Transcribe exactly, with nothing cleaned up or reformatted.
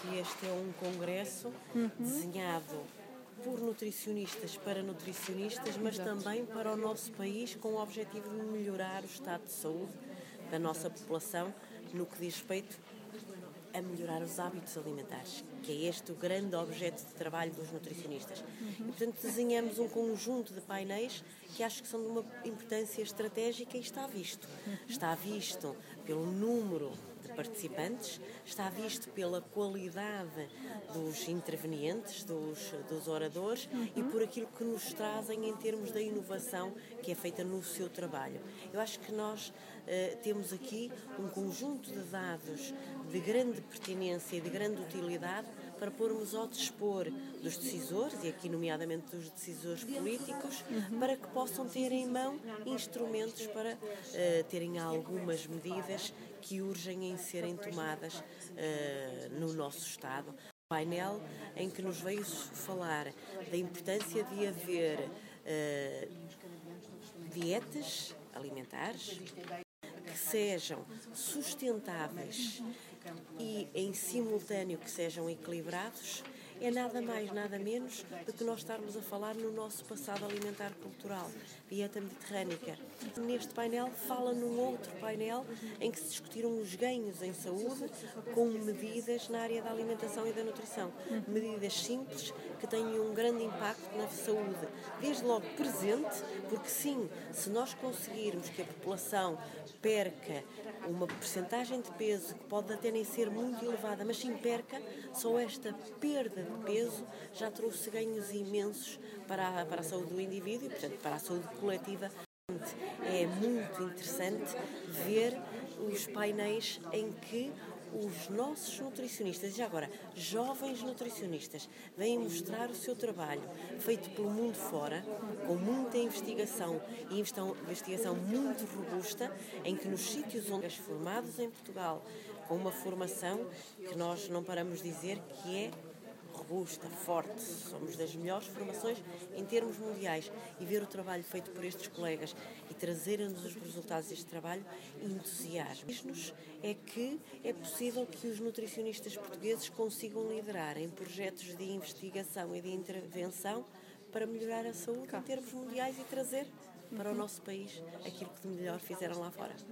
que este é um congresso uhum. desenhado por nutricionistas para nutricionistas, mas Exato. Também para o nosso país, com o objetivo de melhorar o estado de saúde da nossa população no que diz respeito a melhorar os hábitos alimentares, que é este o grande objeto de trabalho dos nutricionistas. Uhum. E, portanto, desenhamos um conjunto de painéis que acho que são de uma importância estratégica e está visto. Uhum. Está visto pelo número de participantes, está visto pela qualidade dos intervenientes, dos, dos oradores uhum. e por aquilo que nos trazem em termos da inovação que é feita no seu trabalho. Eu acho que nós uh, temos aqui um conjunto de dados de grande pertinência e de grande utilidade para pormos ao dispor dos decisores, e aqui nomeadamente dos decisores políticos, uhum. para que possam ter em mão instrumentos para uh, terem algumas medidas que urgem em serem tomadas uh, no nosso Estado. Um painel em que nos veio falar da importância de haver uh, dietas alimentares que sejam sustentáveis e em simultâneo que sejam equilibrados, é nada mais, nada menos do que nós estarmos a falar no nosso passado alimentar cultural, dieta mediterrânica. Neste painel fala num outro painel em que se discutiram os ganhos em saúde com medidas na área da alimentação e da nutrição. Medidas simples que têm um grande impacto na saúde, desde logo presente, porque sim, se nós conseguirmos que a população perca uma percentagem de peso que pode até nem ser muito elevada, mas sim perca, só esta perda de peso já trouxe ganhos imensos para a, para a saúde do indivíduo e, portanto, para a saúde coletiva. É muito interessante ver os painéis em que os nossos nutricionistas, e já agora, jovens nutricionistas, vêm mostrar o seu trabalho feito pelo mundo fora, com muita investigação e investigação muito robusta, em que nos sítios onde formados em Portugal, com uma formação que nós não paramos de dizer que é robusta, forte, somos das melhores formações em termos mundiais, e ver o trabalho feito por estes colegas e trazerem-nos os resultados deste trabalho entusiasma. Diz-nos é que é possível que os nutricionistas portugueses consigam liderar em projetos de investigação e de intervenção para melhorar a saúde em termos mundiais e trazer para o nosso país aquilo que de melhor fizeram lá fora.